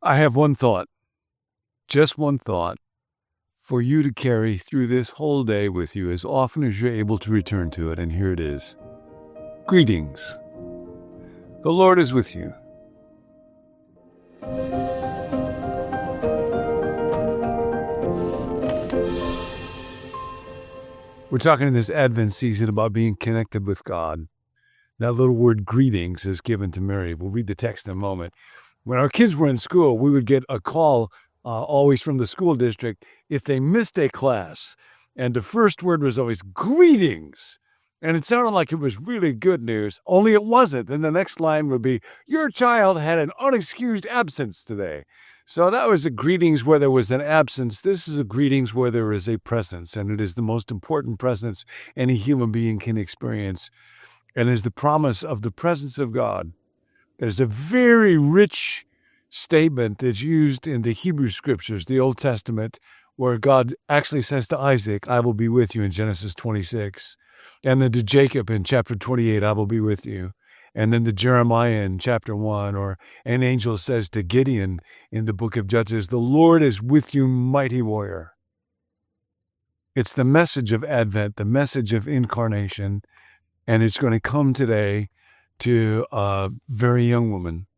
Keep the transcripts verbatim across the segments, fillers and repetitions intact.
I have one thought, just one thought, for you to carry through this whole day with you as often as you're able to return to it, and here it is. Greetings. The Lord is with you. We're talking in this Advent season about being connected with God. That little word greetings is given to Mary. We'll read the text in a moment. When our kids were in school, we would get a call uh, always from the school district if they missed a class. And the first word was always greetings. And it sounded like it was really good news, only it wasn't. Then the next line would be, your child had an unexcused absence today. So that was a greetings where there was an absence. This is a greetings where there is a presence, and it is the most important presence any human being can experience. And is the promise of the presence of God. There's a very rich statement that's used in the Hebrew Scriptures, the Old Testament, where God actually says to Isaac, I will be with you in Genesis twenty-six. And then to Jacob in chapter twenty-eight, I will be with you. And then to Jeremiah in chapter one, or an angel says to Gideon in the book of Judges, the Lord is with you, mighty warrior. It's the message of Advent, the message of incarnation, and it's going to come today to a very young woman.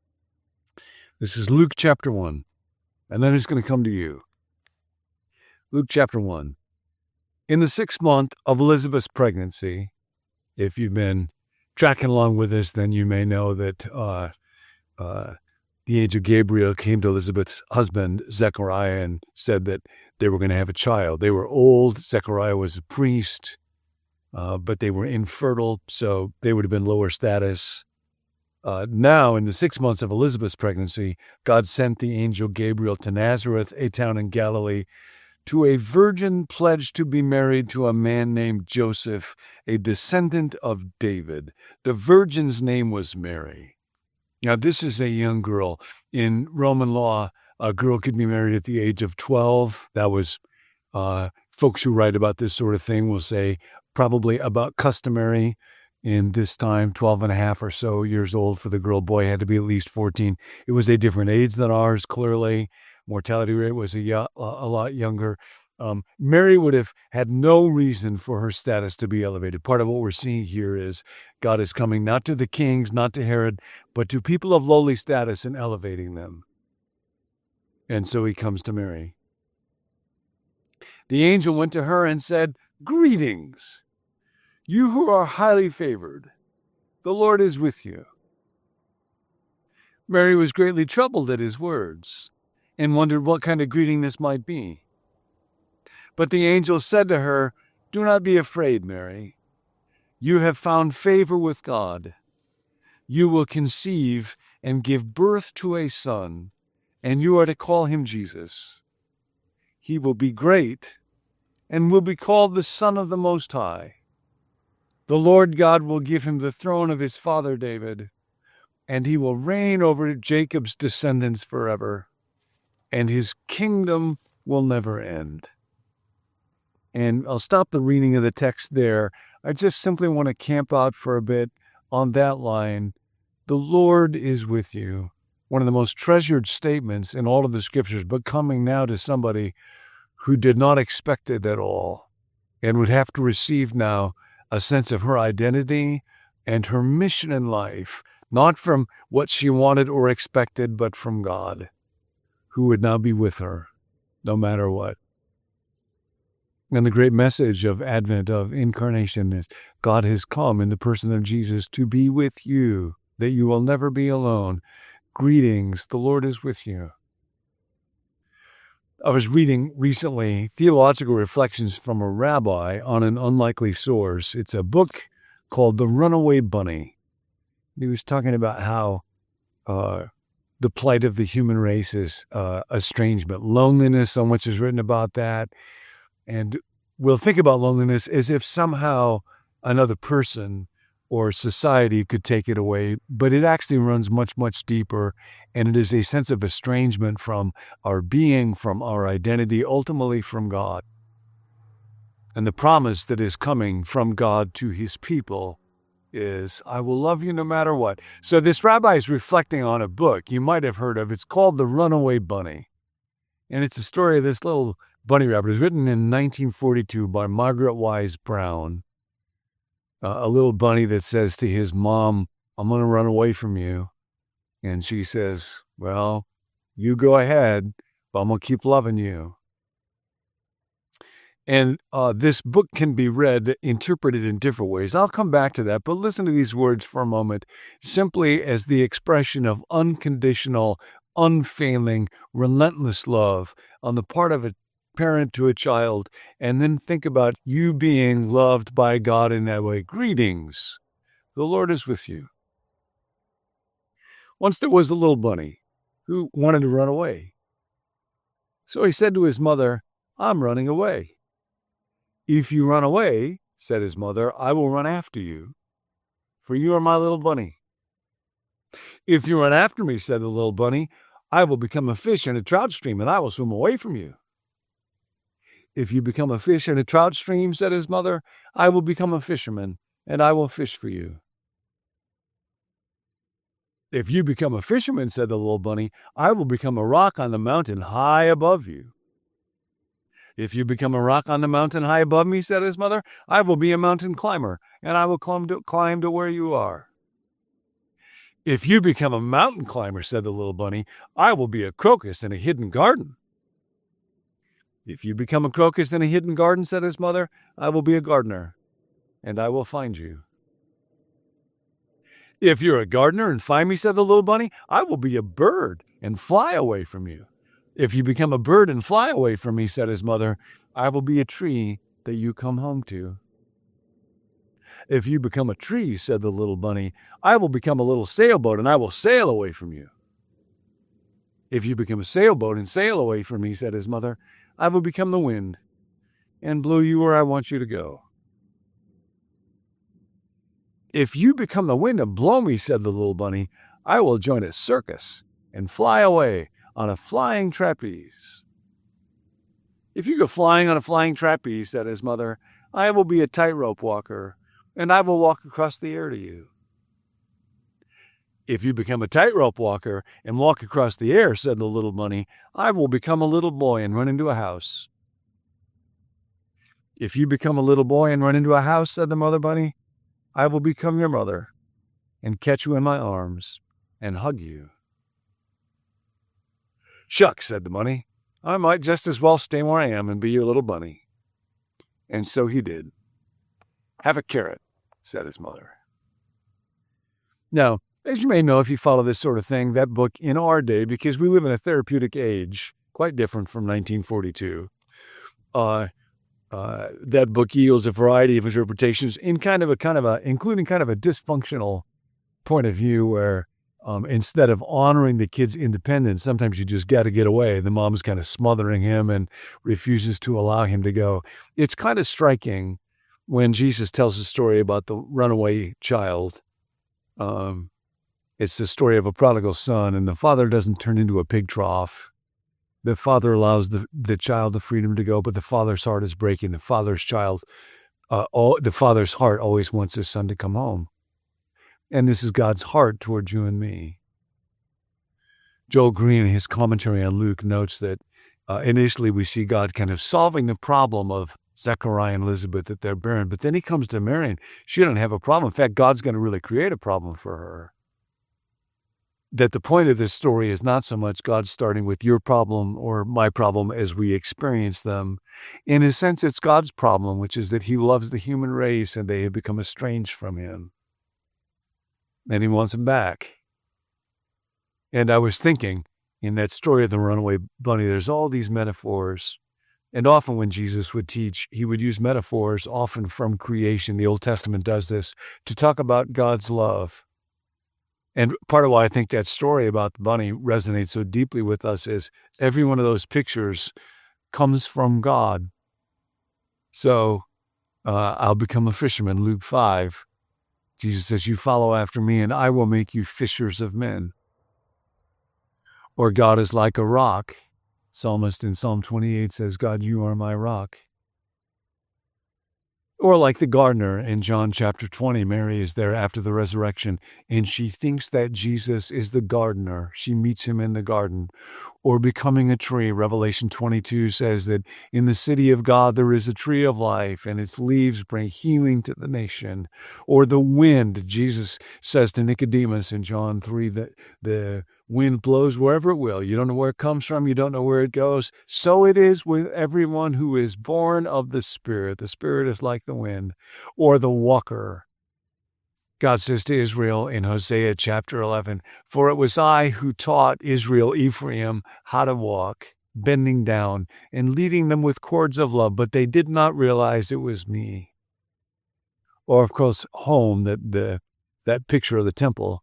This is Luke chapter one, and then it's going to come to you. Luke chapter one. In the sixth month of Elizabeth's pregnancy, if you've been tracking along with us, then you may know that uh, uh, the angel Gabriel came to Elizabeth's husband, Zechariah, and said that they were going to have a child. They were old. Zechariah was a priest. Uh, but they were infertile, so they would have been lower status. Uh, now, in the six months of Elizabeth's pregnancy, God sent the angel Gabriel to Nazareth, a town in Galilee, to a virgin pledged to be married to a man named Joseph, a descendant of David. The virgin's name was Mary. Now, this is a young girl. In Roman law, a girl could be married at the age of twelve. That was, uh, folks who write about this sort of thing will say, probably about customary in this time, twelve and a half or so years old for the girl. Boy had to be at least fourteen. It was a different age than ours, clearly. Mortality rate was a, a lot younger. Um, Mary would have had no reason for her status to be elevated. Part of what we're seeing here is God is coming not to the kings, not to Herod, but to people of lowly status and elevating them. And so he comes to Mary. The angel went to her and said, greetings, you who are highly favored. The Lord is with you. Mary was greatly troubled at his words and wondered what kind of greeting this might be. But the angel said to her, do not be afraid, Mary. You have found favor with God. You will conceive and give birth to a son, and you are to call him Jesus. He will be great and will be called the Son of the Most High. The Lord God will give him the throne of his father David, and he will reign over Jacob's descendants forever, and his kingdom will never end. And I'll stop the reading of the text there. I just simply want to camp out for a bit on that line. The Lord is with you. One of the most treasured statements in all of the scriptures, but coming now to somebody who did not expect it at all and would have to receive now a sense of her identity and her mission in life, not from what she wanted or expected, but from God, who would now be with her, no matter what. And the great message of Advent, of incarnation, is God has come in the person of Jesus to be with you, that you will never be alone. Greetings, the Lord is with you. I was reading recently Theological Reflections from a Rabbi on an Unlikely Source. It's a book called The Runaway Bunny. He was talking about how uh, the plight of the human race is uh, estrangement, loneliness, so much is written about that. And we'll think about loneliness as if somehow another person or society could take it away, but it actually runs much, much deeper, and it is a sense of estrangement from our being, from our identity, ultimately from God. And the promise that is coming from God to his people is, I will love you no matter what. So this rabbi is reflecting on a book you might have heard of. It's called The Runaway Bunny. And it's a story of this little bunny rabbit. It was written in nineteen forty-two by Margaret Wise Brown. Uh, a little bunny that says to his mom, I'm going to run away from you. And she says, well, you go ahead, but I'm going to keep loving you. And uh, this book can be read, interpreted in different ways. I'll come back to that, but listen to these words for a moment, simply as the expression of unconditional, unfailing, relentless love on the part of a parent to a child, and then think about you being loved by God in that way. Greetings. The Lord is with you. Once there was a little bunny who wanted to run away. So he said to his mother, I'm running away. If you run away, said his mother, I will run after you, for you are my little bunny. If you run after me, said the little bunny, I will become a fish in a trout stream, and I will swim away from you. If you become a fish in a trout stream, said his mother, I will become a fisherman, and I will fish for you. If you become a fisherman, said the little bunny, I will become a rock on the mountain high above you. If you become a rock on the mountain high above me, said his mother, I will be a mountain climber, and I will climb to, climb to where you are. If you become a mountain climber, said the little bunny, I will be a crocus in a hidden garden. If you become a crocus in a hidden garden, said his mother, I will be a gardener, and I will find you. If you're a gardener and find me, said the little bunny, I will be a bird and fly away from you. If you become a bird and fly away from me, said his mother, I will be a tree that you come home to. If you become a tree, said the little bunny, I will become a little sailboat and I will sail away from you. If you become a sailboat and sail away from me, said his mother, I will become the wind and blow you where I want you to go. If you become the wind and blow me, said the little bunny, I will join a circus and fly away on a flying trapeze. If you go flying on a flying trapeze, said his mother, I will be a tightrope walker, and I will walk across the air to you. If you become a tightrope walker and walk across the air, said the little bunny, I will become a little boy and run into a house. If you become a little boy and run into a house, said the mother bunny, I will become your mother and catch you in my arms and hug you. Shucks, said the bunny, I might just as well stay where I am and be your little bunny. And so he did. Have a carrot, said his mother. Now, as you may know, if you follow this sort of thing, that book in our day, because we live in a therapeutic age, quite different from nineteen forty-two, uh, uh, that book yields a variety of interpretations in kind of a kind of a, including kind of a dysfunctional point of view where Um, instead of honoring the kid's independence, sometimes you just got to get away. The mom's kind of smothering him and refuses to allow him to go. It's kind of striking when Jesus tells a story about the runaway child. Um, it's the story of a prodigal son, and the father doesn't turn into a pig trough. The father allows the, the child the freedom to go, but the father's heart is breaking. The father's child, uh, all, the father's heart always wants his son to come home. And this is God's heart towards you and me. Joel Green, in his commentary on Luke, notes that uh, initially we see God kind of solving the problem of Zechariah and Elizabeth, that they're barren. But then he comes to Mary, and she doesn't have a problem. In fact, God's going to really create a problem for her. That the point of this story is not so much God starting with your problem or my problem as we experience them. In a sense, it's God's problem, which is that he loves the human race and they have become estranged from him. And he wants him back. And I was thinking, in that story of the runaway bunny, there's all these metaphors. And often when Jesus would teach, he would use metaphors, often from creation. The Old Testament does this, to talk about God's love. And part of why I think that story about the bunny resonates so deeply with us is every one of those pictures comes from God. So uh, I'll become a fisherman, Luke five. Jesus says, you follow after me and I will make you fishers of men. Or God is like a rock. Psalmist in Psalm twenty-eight says, God, you are my rock. Or like the gardener in John chapter twenty, Mary is there after the resurrection, and she thinks that Jesus is the gardener. She meets him in the garden. Or becoming a tree, Revelation twenty-two says that in the city of God there is a tree of life, and its leaves bring healing to the nation. Or the wind, Jesus says to Nicodemus in John three that the wind blows wherever it will. You don't know where it comes from. You don't know where it goes. So it is with everyone who is born of the Spirit. The Spirit is like the wind. Or the walker. God says to Israel in Hosea chapter eleven, "For it was I who taught Israel, Ephraim, how to walk, bending down and leading them with cords of love, but they did not realize it was me." Or, of course, home, that the that picture of the temple.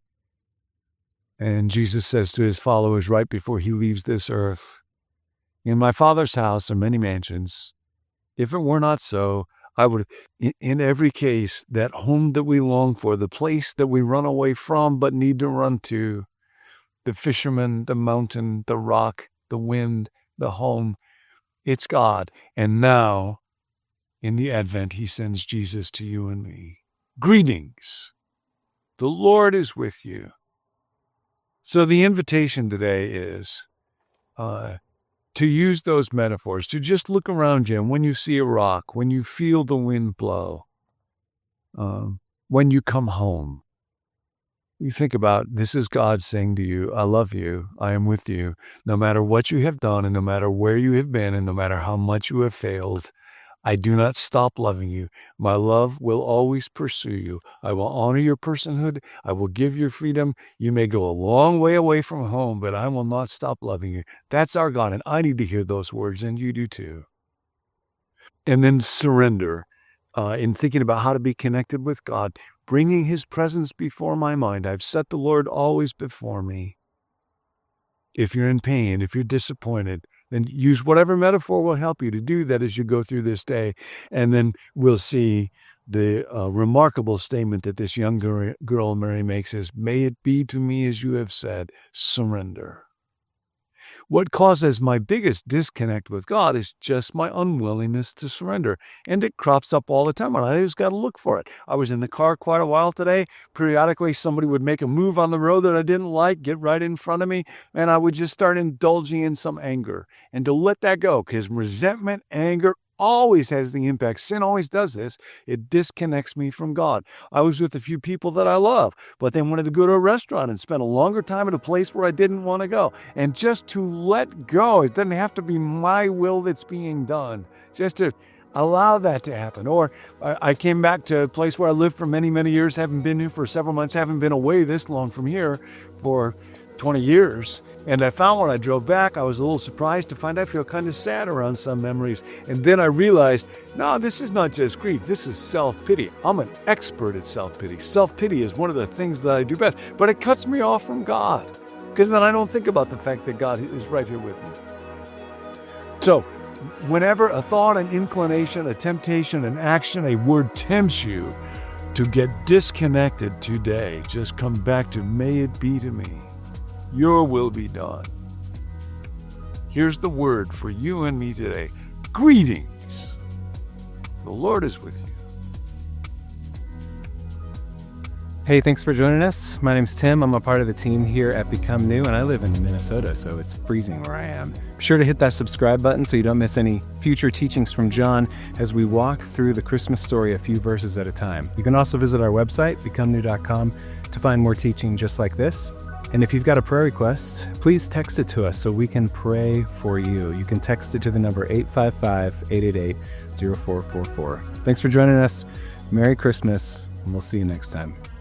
And Jesus says to his followers right before he leaves this earth, "In my Father's house are many mansions. If it were not so, I would," in, in every case, that home that we long for, the place that we run away from but need to run to, the fisherman, the mountain, the rock, the wind, the home, it's God. And now, in the Advent, he sends Jesus to you and me. Greetings. The Lord is with you. So the invitation today is uh, to use those metaphors, to just look around you, and when you see a rock, when you feel the wind blow, um, when you come home, you think about, this is God saying to you, I love you, I am with you, no matter what you have done, and no matter where you have been, and no matter how much you have failed. I do not stop loving you. My love will always pursue you. I will honor your personhood. I will give you freedom. You may go a long way away from home, but I will not stop loving you. That's our God, and I need to hear those words, and you do too. And then surrender. Uh, in thinking about how to be connected with God, bringing his presence before my mind. I've set the Lord always before me. If you're in pain, if you're disappointed, then use whatever metaphor will help you to do that as you go through this day. And then we'll see the uh, remarkable statement that this young girl, girl Mary makes is, "May it be to me as you have said, surrender." What causes my biggest disconnect with God is just my unwillingness to surrender. And it crops up all the time, and I just got to look for it. I was in the car quite a while today. Periodically, somebody would make a move on the road that I didn't like, get right in front of me, and I would just start indulging in some anger. And to let that go, because resentment, anger, always has the impact. Sin always does this. It disconnects me from God. I was with a few people that I love, but they wanted to go to a restaurant and spend a longer time at a place where I didn't want to go. And just to let go, it doesn't have to be my will that's being done. Just to allow that to happen. Or I came back to a place where I lived for many, many years, haven't been here for several months, haven't been away this long from here for twenty years. And I found when I drove back, I was a little surprised to find I feel kind of sad around some memories. And then I realized, no, this is not just grief. This is self-pity. I'm an expert at self-pity. Self-pity is one of the things that I do best. But it cuts me off from God, because then I don't think about the fact that God is right here with me. So whenever a thought, an inclination, a temptation, an action, a word tempts you to get disconnected today, just come back to, may it be to me. Your will be done. Here's the word for you and me today. Greetings. The Lord is with you. Hey, thanks for joining us. My name's Tim. I'm a part of the team here at Become New, and I live in Minnesota, so it's freezing where I am. Be sure to hit that subscribe button so you don't miss any future teachings from John as we walk through the Christmas story a few verses at a time. You can also visit our website, become new dot com, to find more teaching just like this. And if you've got a prayer request, please text it to us so we can pray for you. You can text it to the number eight five five, eight eight eight, zero four four four. Thanks for joining us. Merry Christmas, and we'll see you next time.